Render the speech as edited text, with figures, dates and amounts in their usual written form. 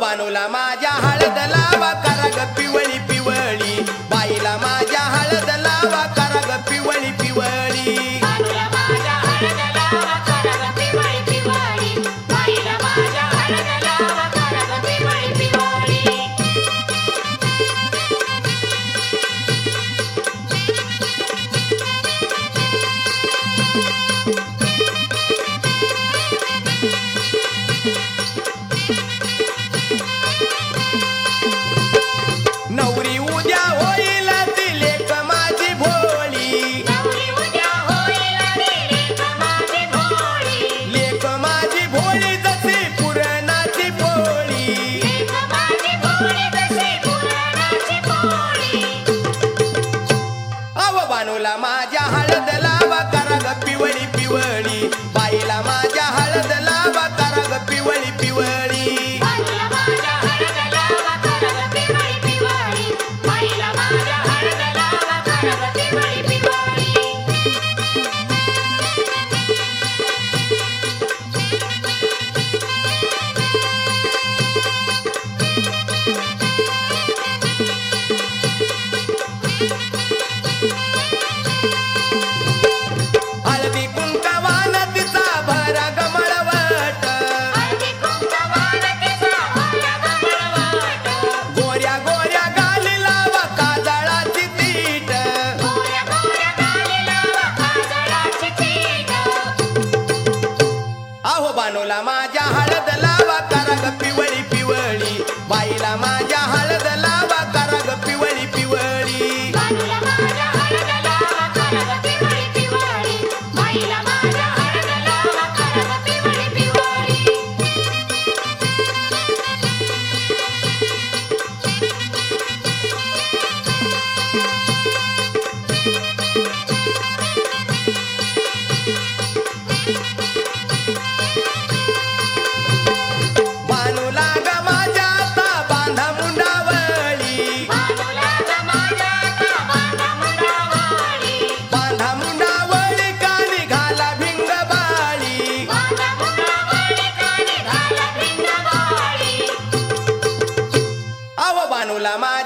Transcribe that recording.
बानूला माझ्या हळद लावा करा ग पिवळी पिवळी, बाईला माझ्या हळद लावा करा ग पिवळी पिवळी. बानूला माझ्या हळद लावा करा ग पिवळी पिवळी, बाईला माझ्या हळद लावा करा ग पिवळी पिवळी. नवरी उद्या होईल ती लेक माझी भोळी, नवरी उद्या होईल रे लेक माझी भोळी, लेक माझी भोळी जशी पुरणाची पोळी. लेक माझी भोळी जशी पुरणाची पोळी. अव बानूला माझ्या हळद लावा करा ग पिवळी पिवळी, बाईला माझ्या हळद लावा करा ग पिवळी पिवळी. बानूला माझ्या हळद लावा करा ग पिवळी पिवळी, बाईला माझ्या हळद लावा करा ग पिवळी पिवळी. हळदी कुंकवान तिचा भरा ग मळवट, हळदी कुंकवान तिचा भरा ग मळवट, गोऱ्या गोऱ्या गाली लावा काजळाची तीट. गोऱ्या गोऱ्या गाली लावा काजळाची तीट. अहो बानूला माझ्या हळद लावा करा ग पिवळी पिवळी, बाईला माझ्या हळद लावा करा ग पिवळी पिवळी. बानूला माझ्या हळद लावा करा ग पिवळी पिवळी, बाईला माझ्या हळद लावा करा ग पिवळी पिवळी. बानूला ग माझ्या आता बांधा मुंडावळी, बानूला ग माझ्या आता बांधा मुंडावळी, बांधा मुंडावळी कानी घाला भिंग बाळी. बांधा मुंडावळी कानी घाला भिंग बाळी. अहो बानूला